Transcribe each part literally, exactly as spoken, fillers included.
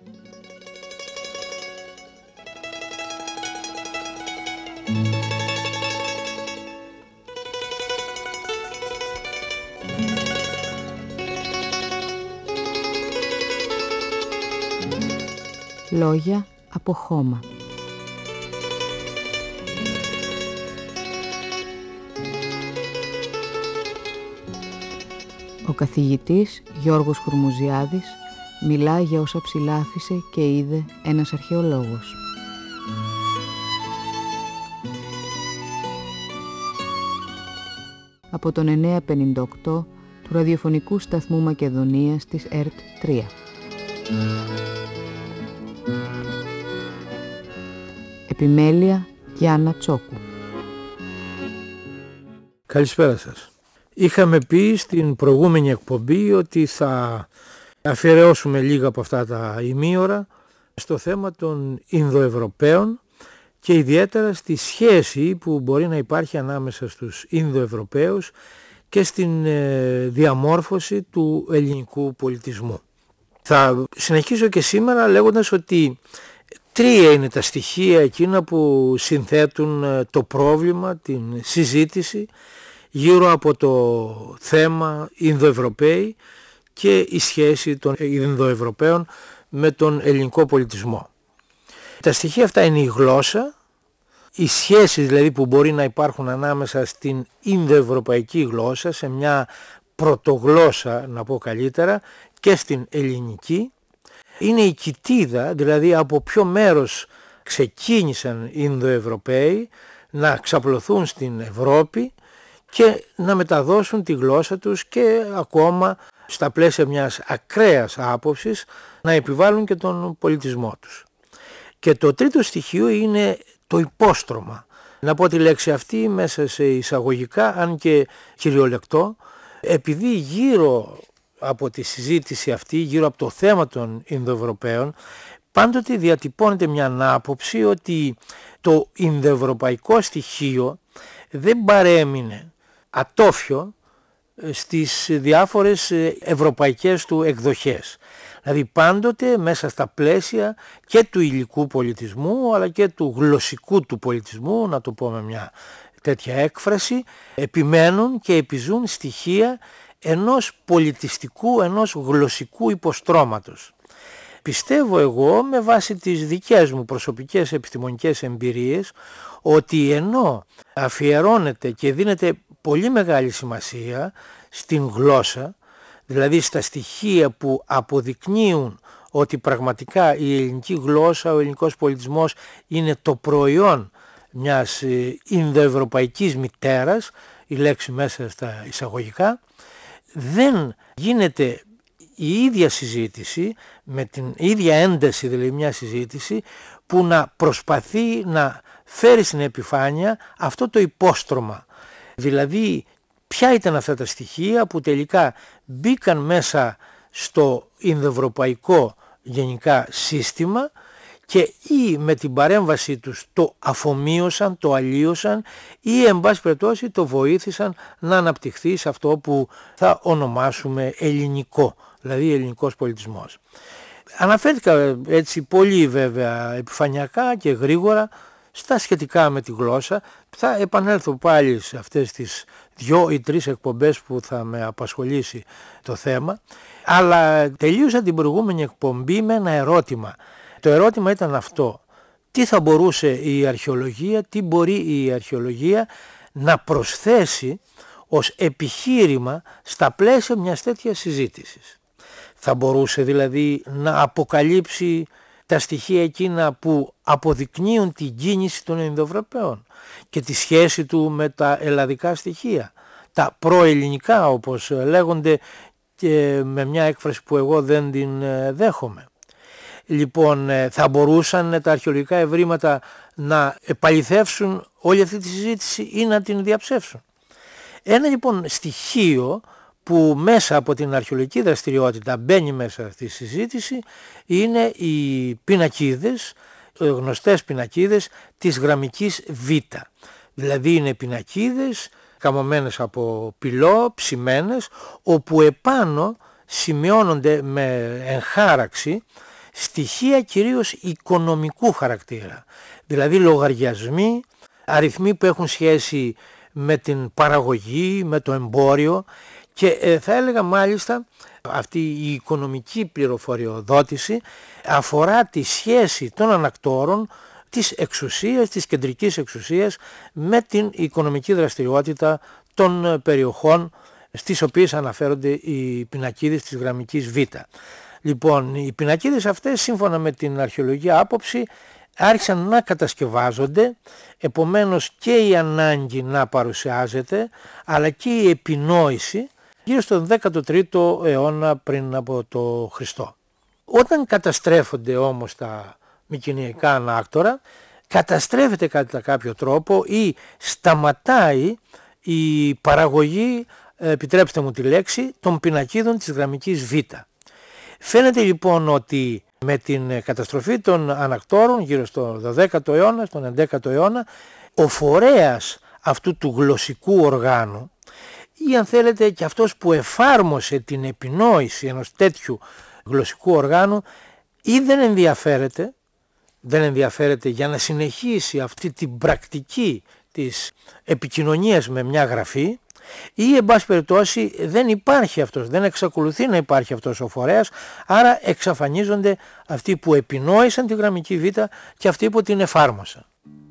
Λόγια από χώμα. Ο καθηγητής Γιώργος Χουρμουζιάδης μιλά για όσα ψηλάφισε και είδε ένας αρχαιολόγος. Από τον εννιακόσια πενήντα οκτώ του ραδιοφωνικού σταθμού Μακεδονίας της ΕΡΤ τρία. Επιμέλεια Γιάννα Τσόκου. Καλησπέρα σας. Είχαμε πει στην προηγούμενη εκπομπή ότι θα αφιερώσουμε λίγα από αυτά τα ημίωρα στο θέμα των Ινδοευρωπαίων και ιδιαίτερα στη σχέση που μπορεί να υπάρχει ανάμεσα στους Ινδοευρωπαίους και στην διαμόρφωση του ελληνικού πολιτισμού. Θα συνεχίσω και σήμερα λέγοντας ότι τρία είναι τα στοιχεία εκείνα που συνθέτουν το πρόβλημα, την συζήτηση γύρω από το θέμα Ινδοευρωπαίοι και η σχέση των Ινδοευρωπαίων με τον ελληνικό πολιτισμό. Τα στοιχεία αυτά είναι η γλώσσα, οι σχέσεις δηλαδή που μπορεί να υπάρχουν ανάμεσα στην Ινδοευρωπαϊκή γλώσσα, σε μια πρωτογλώσσα να πω καλύτερα, και στην ελληνική. Είναι η κοιτίδα, δηλαδή από ποιο μέρος ξεκίνησαν οι Ινδοευρωπαίοι να ξαπλωθούν στην Ευρώπη και να μεταδώσουν τη γλώσσα τους και ακόμα στα πλαίσια μιας ακραίας άποψης να επιβάλλουν και τον πολιτισμό τους. Και το τρίτο στοιχείο είναι το υπόστρωμα. Να πω τη λέξη αυτή μέσα σε εισαγωγικά, αν και κυριολεκτό, επειδή γύρω από τη συζήτηση αυτή, γύρω από το θέμα των Ινδοευρωπαίων, πάντοτε διατυπώνεται μια άποψη ότι το Ινδοευρωπαϊκό στοιχείο δεν παρέμεινε ατόφιο στις διάφορες ευρωπαϊκές του εκδοχές. Δηλαδή πάντοτε μέσα στα πλαίσια και του υλικού πολιτισμού αλλά και του γλωσσικού του πολιτισμού, να το πω με μια τέτοια έκφραση, επιμένουν και επιζούν στοιχεία ενός πολιτιστικού, ενός γλωσσικού υποστρώματος. Πιστεύω εγώ, με βάση τις δικές μου προσωπικές επιστημονικές εμπειρίες, ότι ενώ αφιερώνεται και δίνεται πολύ μεγάλη σημασία στην γλώσσα, δηλαδή στα στοιχεία που αποδεικνύουν ότι πραγματικά η ελληνική γλώσσα, ο ελληνικός πολιτισμός είναι το προϊόν μιας Ινδοευρωπαϊκής μητέρας, η λέξη μέσα στα εισαγωγικά, δεν γίνεται η ίδια συζήτηση, με την ίδια ένταση δηλαδή μια συζήτηση, που να προσπαθεί να φέρει στην επιφάνεια αυτό το υπόστρωμα. Δηλαδή ποια ήταν αυτά τα στοιχεία που τελικά μπήκαν μέσα στο Ινδοευρωπαϊκό γενικά σύστημα και ή με την παρέμβασή τους το αφομοίωσαν, το αλλοίωσαν ή εν πάση περιπτώσει το βοήθησαν να αναπτυχθεί σε αυτό που θα ονομάσουμε ελληνικό, δηλαδή ελληνικός πολιτισμός. Αναφέρθηκα έτσι πολύ βέβαια επιφανειακά και γρήγορα στα σχετικά με τη γλώσσα. Θα επανέλθω πάλι σε αυτές τις δυο ή τρεις εκπομπές που θα με απασχολήσει το θέμα, αλλά τελείωσα την προηγούμενη εκπομπή με ένα ερώτημα. Το ερώτημα ήταν αυτό: τι θα μπορούσε η αρχαιολογία, τι μπορεί η αρχαιολογία να προσθέσει ως επιχείρημα στα πλαίσια μιας τέτοιας συζήτησης? Θα μπορούσε δηλαδή να αποκαλύψει τα στοιχεία εκείνα που αποδεικνύουν την κίνηση των Ινδοευρωπαίων και τη σχέση του με τα ελλαδικά στοιχεία, τα προελληνικά όπως λέγονται, και με μια έκφραση που εγώ δεν την δέχομαι. Λοιπόν, θα μπορούσαν τα αρχαιολογικά ευρήματα να επαληθεύσουν όλη αυτή τη συζήτηση ή να την διαψεύσουν? Ένα λοιπόν στοιχείο που μέσα από την αρχαιολογική δραστηριότητα μπαίνει μέσα στη συζήτηση είναι οι πινακίδες, γνωστές πινακίδες της γραμμικής Β. Δηλαδή είναι πινακίδες καμωμένες από πυλό, ψημένες, όπου επάνω σημειώνονται με εγχάραξη στοιχεία κυρίως οικονομικού χαρακτήρα, δηλαδή λογαριασμοί, αριθμοί που έχουν σχέση με την παραγωγή, με το εμπόριο και ε, θα έλεγα μάλιστα αυτή η οικονομική πληροφοριοδότηση αφορά τη σχέση των ανακτόρων της εξουσίας, της κεντρικής εξουσίας με την οικονομική δραστηριότητα των περιοχών στις οποίες αναφέρονται οι πινακίδες της γραμμικής Β. Λοιπόν, οι πινακίδες αυτές σύμφωνα με την αρχαιολογική άποψη άρχισαν να κατασκευάζονται, επομένως και η ανάγκη να παρουσιάζεται αλλά και η επινόηση γύρω στον δέκατο τρίτο αιώνα πριν από το Χριστό. Όταν καταστρέφονται όμως τα μικηνιακά ανάκτορα, καταστρέφεται κατά κάποιο τρόπο ή σταματάει η παραγωγή, επιτρέψτε μου τη λέξη, των πινακίδων της γραμμικής Β. Φαίνεται λοιπόν ότι με την καταστροφή των ανακτόρων γύρω στο δωδέκατο αιώνα, στον ενδέκατο αιώνα, ο φορέας αυτού του γλωσσικού οργάνου ή αν θέλετε και αυτός που εφάρμοσε την επινόηση ενός τέτοιου γλωσσικού οργάνου ή δεν ενδιαφέρεται, δεν ενδιαφέρεται για να συνεχίσει αυτή την πρακτική της επικοινωνίας με μια γραφή ή εν πάση περιπτώσει δεν υπάρχει αυτός, δεν εξακολουθεί να υπάρχει αυτός ο φορέας, άρα εξαφανίζονται αυτοί που επινόησαν τη γραμμική Β και αυτοί που την εφάρμοσαν.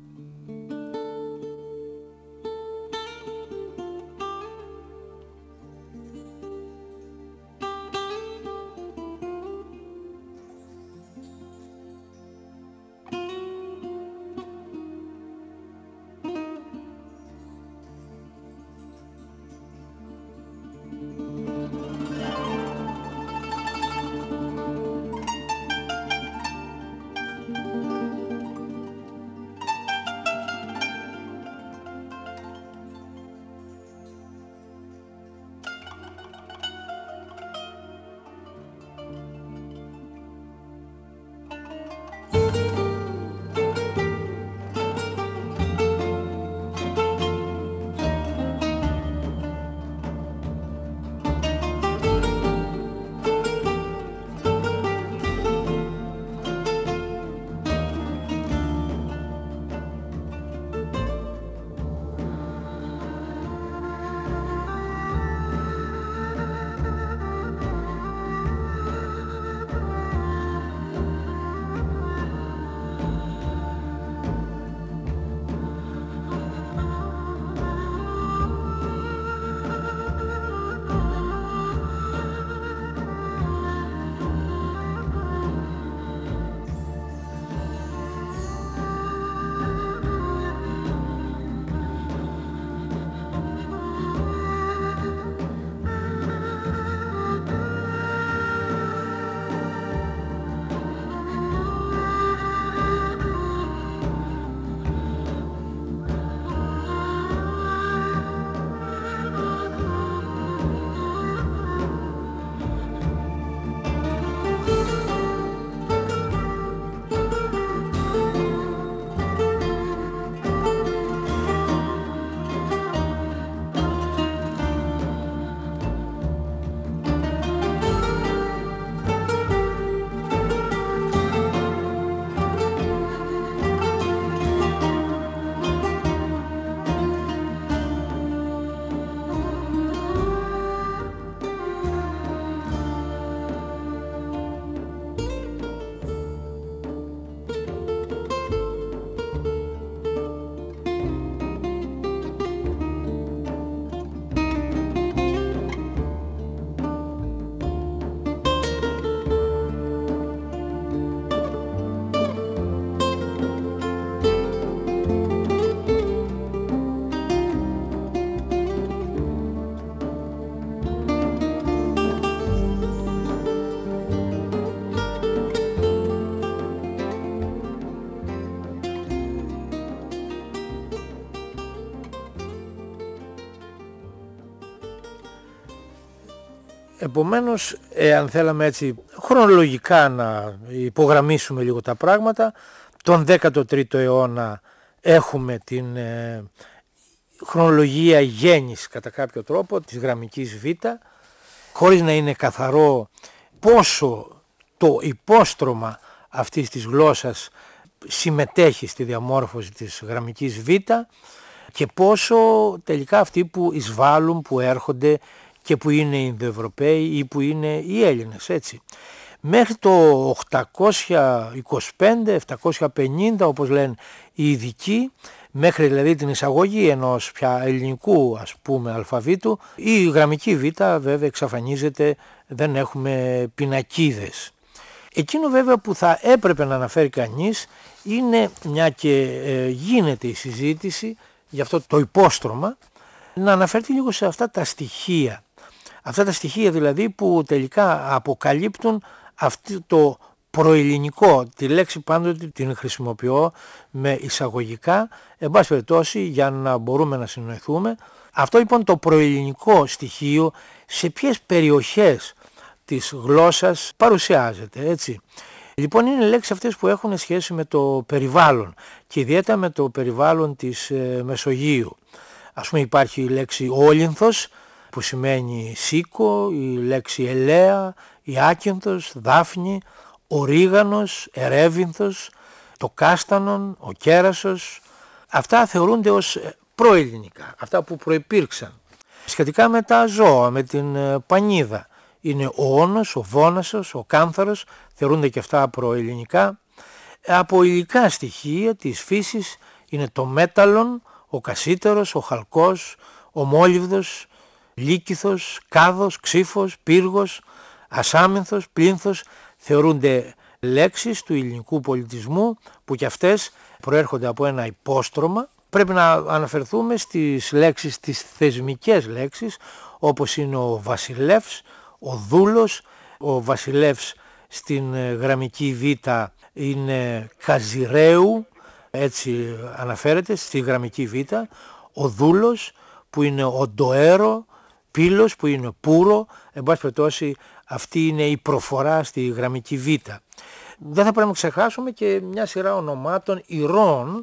Επομένως, εάν θέλαμε έτσι χρονολογικά να υπογραμμίσουμε λίγο τα πράγματα, τον δέκατο τρίτο αιώνα έχουμε την ε, χρονολογία γέννης κατά κάποιο τρόπο της γραμμικής Β, χωρίς να είναι καθαρό πόσο το υπόστρωμα αυτής της γλώσσας συμμετέχει στη διαμόρφωση της γραμμικής Β και πόσο τελικά αυτοί που εισβάλλουν, που έρχονται και που είναι οι Ινδοευρωπαίοι ή που είναι οι Έλληνες, έτσι. Μέχρι το οκτακόσια είκοσι πέντε επτακόσια πενήντα, όπως λένε οι ειδικοί, μέχρι δηλαδή την εισαγωγή ενός πια ελληνικού ας πούμε αλφαβήτου, η γραμμική Β βέβαια εξαφανίζεται, δεν έχουμε πινακίδες. Εκείνο βέβαια που θα έπρεπε να αναφέρει κανείς είναι, μια και ε, γίνεται η συζήτηση για αυτό το υπόστρωμα, να αναφερθεί λίγο σε αυτά τα στοιχεία. Αυτά τα στοιχεία δηλαδή που τελικά αποκαλύπτουν αυτό το προελληνικό, τη λέξη πάντοτε την χρησιμοποιώ με εισαγωγικά, εν πάση περιπτώσει για να μπορούμε να συνοηθούμε. Αυτό λοιπόν το προελληνικό στοιχείο σε ποιες περιοχές της γλώσσας παρουσιάζεται, έτσι. Λοιπόν, είναι λέξεις αυτές που έχουν σχέση με το περιβάλλον και ιδιαίτερα με το περιβάλλον της ε, Μεσογείου. Ας πούμε υπάρχει η λέξη όλυνθος που σημαίνει σίκο, η λέξη ελαία, η άκυνθος, δάφνη, ορίγανος, ερέβυνθος, το κάστανον, ο κέρασος. Αυτά θεωρούνται ως προελληνικά, αυτά που προϋπήρξαν. Σχετικά με τα ζώα, με την πανίδα, είναι ο όνος, ο βόνασος, ο κάνθαρος, θεωρούνται και αυτά προελληνικά. Από υλικά στοιχεία της φύσης είναι το μέταλλον, ο κασίτερος, ο χαλκός, ο μόλιβδος, λύκηθος, κάδος, ξύφος, πύργος, ασάμινθος, πλίνθος, θεωρούνται λέξεις του ελληνικού πολιτισμού που και αυτές προέρχονται από ένα υπόστρωμα. Πρέπει να αναφερθούμε στις λέξεις, τις θεσμικές λέξεις, όπως είναι ο βασιλεύς, ο δούλος. Ο βασιλεύς στην γραμμική Β είναι καζιρέου, έτσι αναφέρεται στη γραμμική Β. Ο δούλος που είναι ο ντοέρο, πύλος που είναι πούρο, εν πάση περιπτώσει αυτή είναι η προφορά στη γραμμική Β. Δεν θα πρέπει να ξεχάσουμε και μια σειρά ονομάτων ηρώων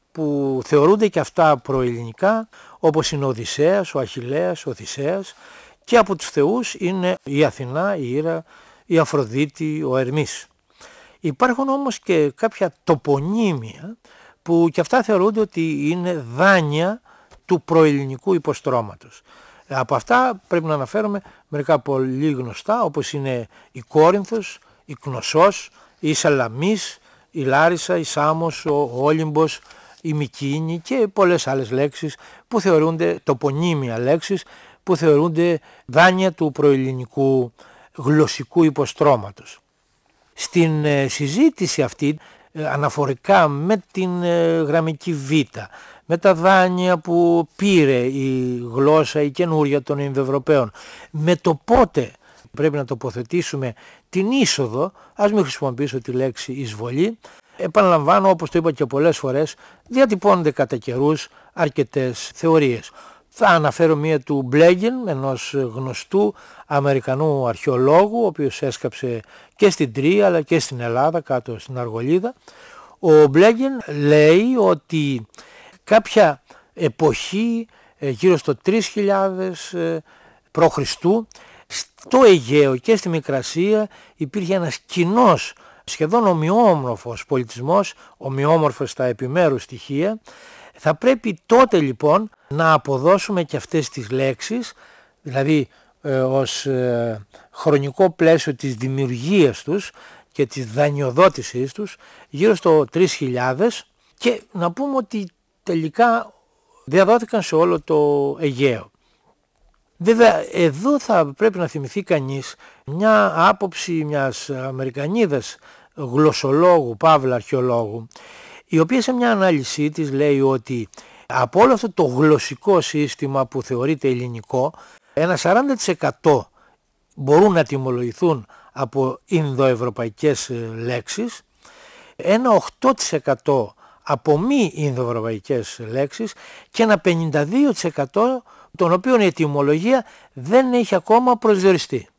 που θεωρούνται και αυτά προελληνικά, όπως είναι ο Οδυσσέας, ο Αχιλλέας, ο Οδυσσέας, και από τους θεούς είναι η Αθηνά, η Ήρα, η Αφροδίτη, ο Ερμής. Υπάρχουν όμως και κάποια τοπονύμια που και αυτά θεωρούνται ότι είναι δάνεια του προελληνικού υποστρώματος. Από αυτά πρέπει να αναφέρουμε μερικά πολύ γνωστά, όπως είναι η Κόρινθος, η Κνωσός, η Σαλαμής, η Λάρισα, η Σάμος, ο Όλυμπος, η Μικίνη και πολλές άλλες λέξεις που θεωρούνται τοπονύμια λέξεις, που θεωρούνται δάνεια του προελληνικού γλωσσικού υποστρώματος. Στην ε, συζήτηση αυτή ε, αναφορικά με την ε, γραμμική Β, με τα δάνεια που πήρε η γλώσσα η καινούρια των Ινδοευρωπαίων, με το πότε πρέπει να τοποθετήσουμε την είσοδο, ας μην χρησιμοποιήσω τη λέξη εισβολή, επαναλαμβάνω, όπως το είπα και πολλές φορές, διατυπώνονται κατά καιρούς αρκετές θεωρίες. Θα αναφέρω μία του Μπλέγγεν, ενός γνωστού Αμερικανού αρχαιολόγου, ο οποίος έσκαψε και στην Τρία αλλά και στην Ελλάδα, κάτω στην Αργολίδα. Ο Μπλέγγεν λέει ότι κάποια εποχή, γύρω στο τρεις χιλιάδες π.Χ., στο Αιγαίο και στη Μικρασία υπήρχε ένας κοινός, σχεδόν ομοιόμορφος πολιτισμός, ομοιόμορφος στα επιμέρους στοιχεία. Θα πρέπει τότε λοιπόν να αποδώσουμε και αυτές τις λέξεις, δηλαδή ε, ως ε, χρονικό πλαίσιο της δημιουργίας τους και της δανειοδότησής τους, γύρω στο τρεις χιλιάδες, και να πούμε ότι τελικά διαδόθηκαν σε όλο το Αιγαίο. Βέβαια εδώ θα πρέπει να θυμηθεί κανείς μια άποψη μιας Αμερικανίδας γλωσσολόγου, παύλα αρχαιολόγου, η οποία σε μια ανάλυση της λέει ότι από όλο αυτό το γλωσσικό σύστημα που θεωρείται ελληνικό, ένα σαράντα τοις εκατό μπορούν να τιμολογηθούν από ινδοευρωπαϊκές λέξεις, ένα οκτώ τοις εκατό από μη ινδοευρωπαϊκές λέξεις και ένα πενήντα δύο τοις εκατό των οποίων η ετυμολογία δεν έχει ακόμα προσδιοριστεί.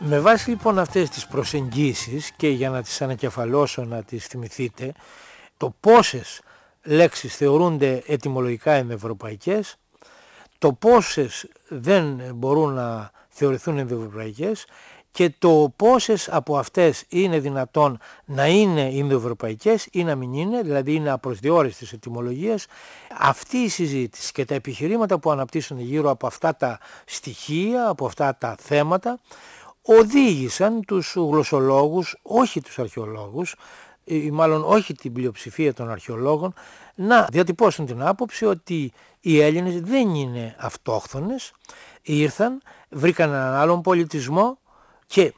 Με βάση λοιπόν αυτές τις προσεγγίσεις, και για να τις ανακεφαλώσω να τις θυμηθείτε, το πόσες λέξεις θεωρούνται ετυμολογικά ενδοευρωπαϊκές, το πόσες δεν μπορούν να θεωρηθούν ενδοευρωπαϊκές και το πόσες από αυτές είναι δυνατόν να είναι ενδοευρωπαϊκές ή να μην είναι, δηλαδή είναι απροσδιόριστες ετυμολογίες. Αυτή η συζήτηση και τα επιχειρήματα που αναπτύσσονται γύρω από αυτά τα στοιχεία, από αυτά τα θέματα, οδήγησαν τους γλωσσολόγους, όχι τους αρχαιολόγους, ή μάλλον όχι την πλειοψηφία των αρχαιολόγων, να διατυπώσουν την άποψη ότι οι Έλληνες δεν είναι αυτόχθονες, ήρθαν, βρήκαν έναν άλλον πολιτισμό και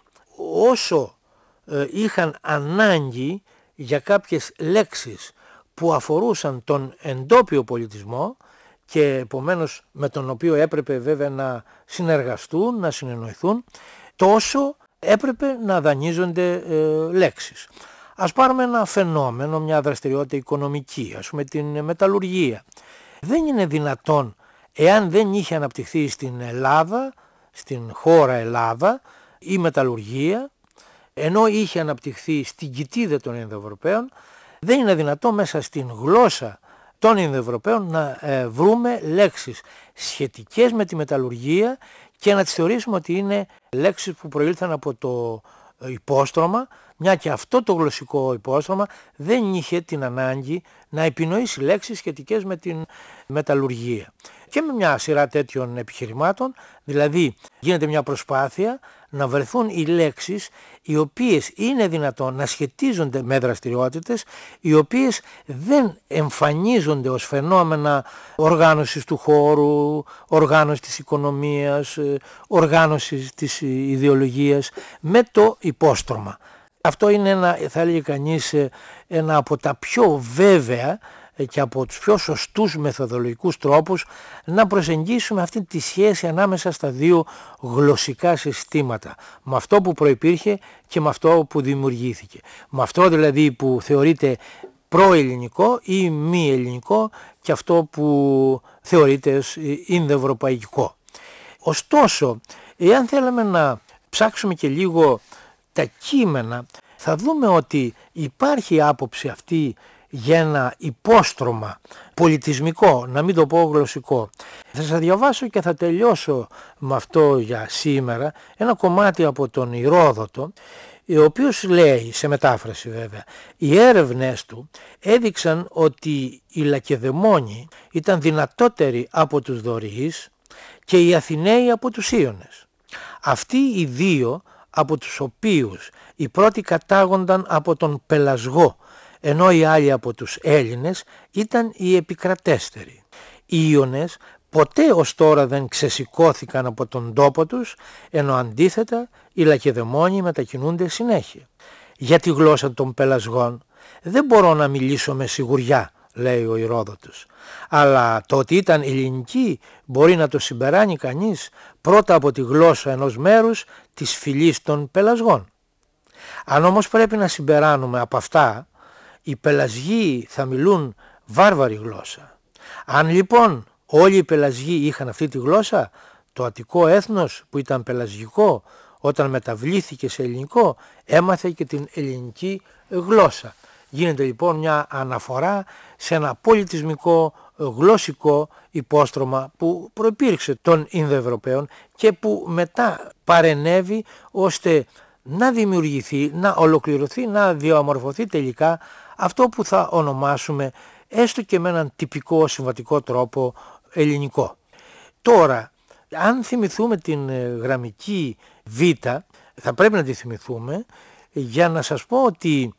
όσο ε, είχαν ανάγκη για κάποιες λέξεις που αφορούσαν τον εντόπιο πολιτισμό και επομένως με τον οποίο έπρεπε βέβαια να συνεργαστούν, να συνεννοηθούν, τόσο έπρεπε να δανείζονται ε, λέξεις. Ας πάρουμε ένα φαινόμενο, μια δραστηριότητα οικονομική, ας πούμε την μεταλλουργία. Δεν είναι δυνατόν, εάν δεν είχε αναπτυχθεί στην Ελλάδα, στην χώρα Ελλάδα, η μεταλλουργία, ενώ είχε αναπτυχθεί στην κοιτίδα των Ινδοευρωπαίων, δεν είναι δυνατόν μέσα στην γλώσσα των Ινδοευρωπαίων να ε, βρούμε λέξεις σχετικές με τη μεταλλουργία και να τις θεωρήσουμε ότι είναι λέξεις που προήλθαν από το υπόστρωμα, μια και αυτό το γλωσσικό υπόστρωμα δεν είχε την ανάγκη να επινοήσει λέξεις σχετικές με την μεταλλουργία. Και με μια σειρά τέτοιων επιχειρημάτων, δηλαδή γίνεται μια προσπάθεια να βρεθούν οι λέξεις οι οποίες είναι δυνατόν να σχετίζονται με δραστηριότητες, οι οποίες δεν εμφανίζονται ως φαινόμενα οργάνωσης του χώρου, οργάνωσης της οικονομίας, οργάνωσης της ιδεολογίας με το υπόστρωμα. Αυτό είναι ένα, θα έλεγε κανείς, ένα από τα πιο βέβαια και από τους πιο σωστούς μεθοδολογικούς τρόπους να προσεγγίσουμε αυτή τη σχέση ανάμεσα στα δύο γλωσσικά συστήματα, με αυτό που προϋπήρχε και με αυτό που δημιουργήθηκε, με αυτό δηλαδή που θεωρείται προελληνικό ή μη ελληνικό και αυτό που θεωρείται ινδοευρωπαϊκό. Ωστόσο, εάν θέλαμε να ψάξουμε και λίγο τα κείμενα, θα δούμε ότι υπάρχει άποψη αυτή για ένα υπόστρωμα πολιτισμικό, να μην το πω γλωσσικό. Θα σας διαβάσω και θα τελειώσω με αυτό για σήμερα ένα κομμάτι από τον Ηρόδοτο, ο οποίος λέει, σε μετάφραση βέβαια, οι έρευνες του έδειξαν ότι οι Λακεδαιμόνοι ήταν δυνατότεροι από τους Δωρείς και οι Αθηναίοι από τους Ίωνες. Αυτοί οι δύο, από τους οποίους οι πρώτοι κατάγονταν από τον Πελασγό, ενώ οι άλλοι από τους Έλληνες ήταν οι επικρατέστεροι. Οι Ιωνές ποτέ ως τώρα δεν ξεσηκώθηκαν από τον τόπο τους, ενώ αντίθετα οι Λακεδαιμόνοι μετακινούνται συνέχεια. Για τη γλώσσα των Πελασγών δεν μπορώ να μιλήσω με σιγουριά, λέει ο Ηρόδοτος, αλλά το ότι ήταν ελληνική μπορεί να το συμπεράνει κανείς πρώτα από τη γλώσσα ενός μέρους της φυλής των Πελασγών. Αν όμως πρέπει να συμπεράνουμε από αυτά, οι Πελασγοί θα μιλούν βάρβαρη γλώσσα. Αν λοιπόν όλοι οι Πελασγοί είχαν αυτή τη γλώσσα, το αττικό έθνος που ήταν πελασγικό όταν μεταβλήθηκε σε ελληνικό έμαθε και την ελληνική γλώσσα. Γίνεται λοιπόν μια αναφορά σε ένα πολιτισμικό γλωσσικό υπόστρωμα που προϋπήρξε των Ινδοευρωπαίων και που μετά παρενέβη ώστε να δημιουργηθεί, να ολοκληρωθεί, να διαμορφωθεί τελικά αυτό που θα ονομάσουμε έστω και με έναν τυπικό συμβατικό τρόπο ελληνικό. Τώρα, αν θυμηθούμε την γραμμική Β, θα πρέπει να τη θυμηθούμε για να σας πω ότι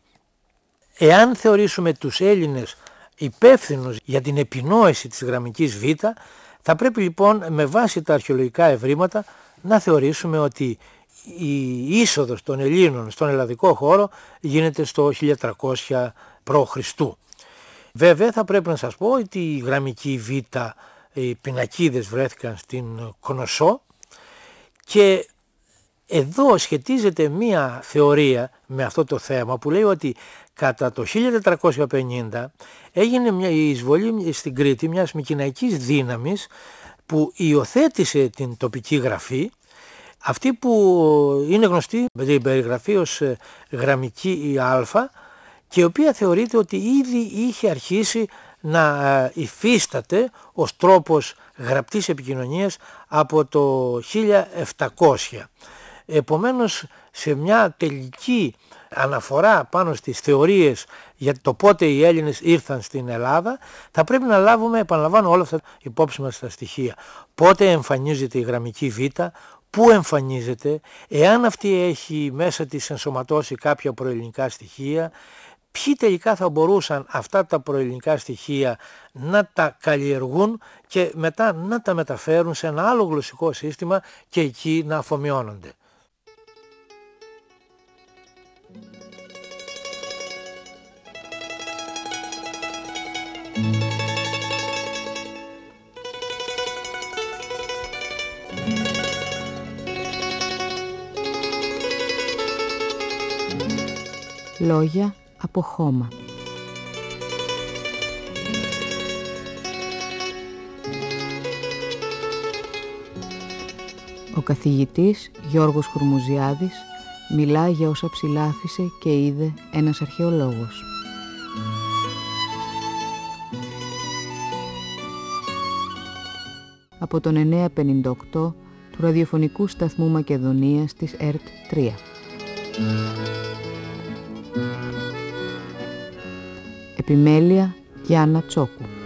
εάν θεωρήσουμε τους Έλληνες υπεύθυνους για την επινόηση της γραμμικής Β, θα πρέπει λοιπόν με βάση τα αρχαιολογικά ευρήματα να θεωρήσουμε ότι η είσοδος των Ελλήνων στον ελλαδικό χώρο γίνεται στο χίλια τριακόσια π.Χ. Βέβαια θα πρέπει να σας πω ότι η γραμμική Β, οι πινακίδες βρέθηκαν στην Κνωσό και εδώ σχετίζεται μία θεωρία με αυτό το θέμα που λέει ότι κατά το χίλια τετρακόσια πενήντα έγινε μια εισβολή στην Κρήτη μιας μικηναϊκής δύναμης που υιοθέτησε την τοπική γραφή Αυτή που είναι γνωστή με την περιγραφή ως γραμμική α και η οποία θεωρείται ότι ήδη είχε αρχίσει να υφίσταται ως τρόπος γραπτής επικοινωνίας από το χίλια επτακόσια. Επομένως, σε μια τελική αναφορά πάνω στις θεωρίες για το πότε οι Έλληνες ήρθαν στην Ελλάδα, θα πρέπει να λάβουμε, επαναλαμβάνω, όλα αυτά υπόψη μας τα στοιχεία. Πότε εμφανίζεται η γραμμική β, πού εμφανίζεται, εάν αυτή έχει μέσα της ενσωματώσει κάποια προελληνικά στοιχεία, ποιοι τελικά θα μπορούσαν αυτά τα προελληνικά στοιχεία να τα καλλιεργούν και μετά να τα μεταφέρουν σε ένα άλλο γλωσσικό σύστημα και εκεί να αφομοιώνονται. Λόγια από χώμα. Ο καθηγητής Γιώργος Χουρμουζιάδης μιλά για όσα ψηλάφισε και είδε ένας αρχαιολόγος. Από τον εννιακόσια πενήντα οκτώ του ραδιοφωνικού σταθμού Μακεδονίας της ΕΡΤ τρία. Επιμέλεια Γιάννα Τσόκου.